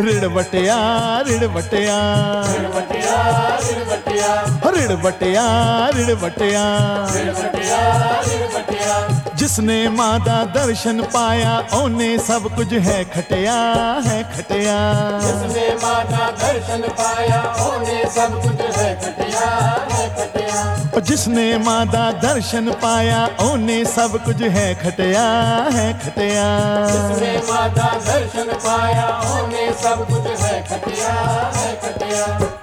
ਰਿੜ ਵਟਿਆ ਰਿੜ ਵਟਿਆ ਰਿੜ ਵਟਿਆ ਰਿੜ ਵਟਿਆ ਰਿੜ ਵਟਿਆ ਰਿੜ ਵਟਿਆ ਰਿੜ ਵਟਿਆ ਰਿੜ ਵਟਿਆ जिसने माँ दा दर्शन पाया ओने सब कुछ है खटिया है खटिया जिसने माँ का दर्शन पाया ओने सब कुछ है खटिया है खटिया जिसने माँ दा दर्शन पाया ओने सब कुछ है खटिया है खटिया जिसने माँ का दर्शन पाया ओने सब कुछ है खटिया है खटिया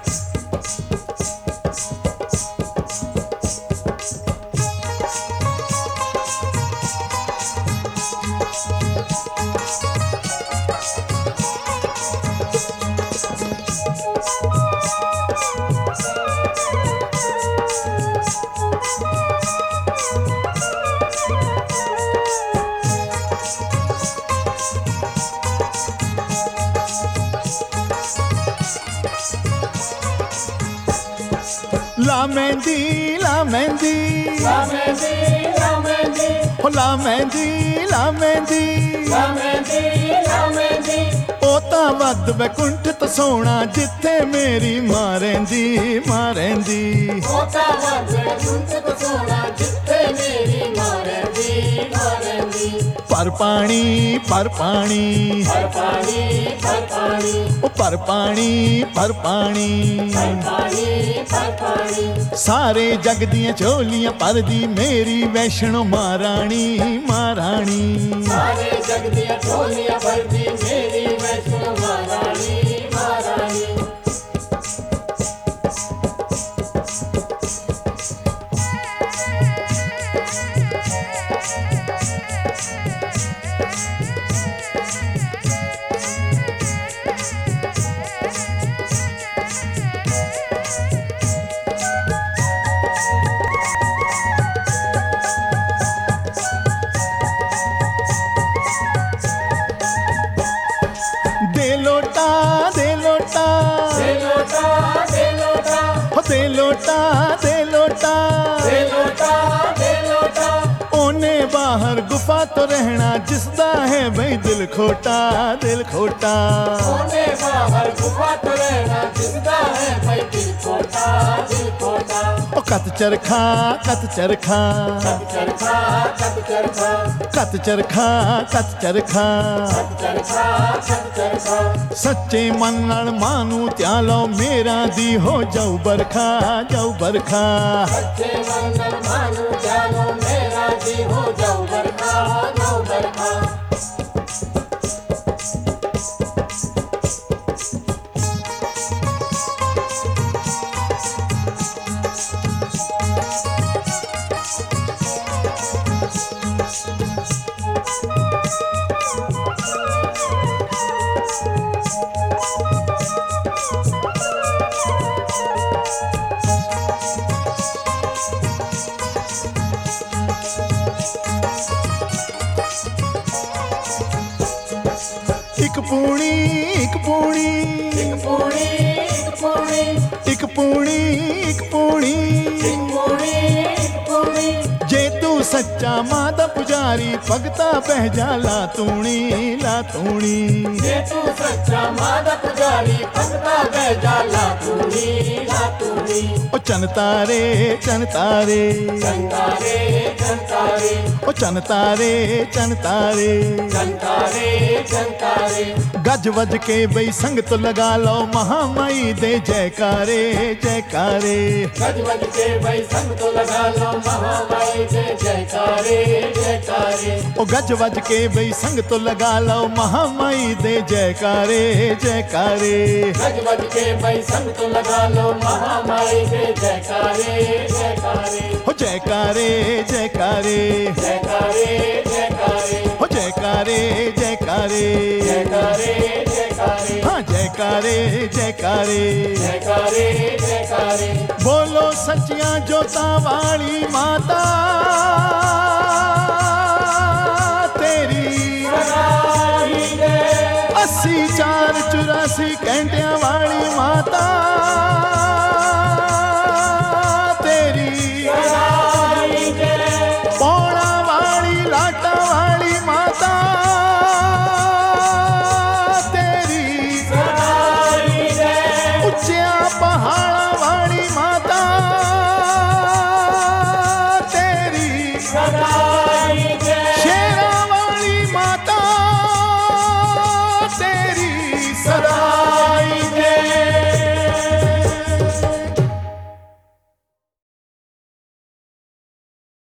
ला मेहंदी ला मेहंदी ला मेहंदी ला मेहंदी हो ला मेहंदी ला मेहंदी ला मेहंदी ला मेहंदी ओ तां वद वैकुंठ तो सोना जिथे मेरी मां रहिंदी मां रहिंदी होता वद वैकुंठ तो सोना जिथे मेरी मां रहिंदी मां रहिंदी पर पानी पर पानी पर पानी पर पानी ओ पर पानी पर पानी पर पानी पर पानी सारे जग दियां झोलियां भरदी मेरी वैष्णो महारानी महारानी सारे जग दियां झोलियां भरदी मेरी वैष्णो महारानी महारानी दे लोटा दे लोटा दे लोटा दे लोटा हो दे लोटा दे लोटा दे लोटा दे लोटा ओने बाहर गुफा तो रहना जिसदा है भाई दिल खोटा दिल खोटा ओने बाहर गुफा तो रहना जिसदा है भाई दिल खोटा दिल खोटा ओ कत चरखा कत चरखा कब चरखा कब चरखा कत चरखा कत चरखा कब चरखा कब चरखा सच्चे मन नाल मां नू त्यालो मेरा दी हो जाऊ बरखा जाऊ बरखा सच्चे मन मानो जानो मेरा जी हो जाओ बरखा जाओ बरखा एक पूणी एक पूणी एक पूरी एक पूरी एक पूणी एक पूणी एक पूरी एक पूरी जे तू सच्चा मां दा पुजारी भगता बह जा ला तूणी ला तूणी ये तू सच्चा मादा पुजारी भगता बेजा ला तूनी ओ चन तारे चन तारे चंतारे चंतारे ओ चन तारे चन तारे चंतारे चंतारे गज वज के बई संग तो लगा लो महामाई दे जयकारे जयकारे गज बज के भाई संग तो लगा लो महामाई जय जयकारे जयकारे ओ गज वज के बई संग तो लगा लो महामाई दे जयकारे जयकारे गज बज के भाई संग तो लगा लो महामाई जय जयकारे जयकारे हो जयकारे जयकारे जयकारे जयकारे हो जयकारे जयकारे जयकारे जयकारे हाँ जयकारे जयकारे जयकारे जयकारे बोलो सच्चियां जोतां वाली माता तेरी 84 84 ਘੰਟਿਆਂ ਵਾਲੀ ਮਾਤਾ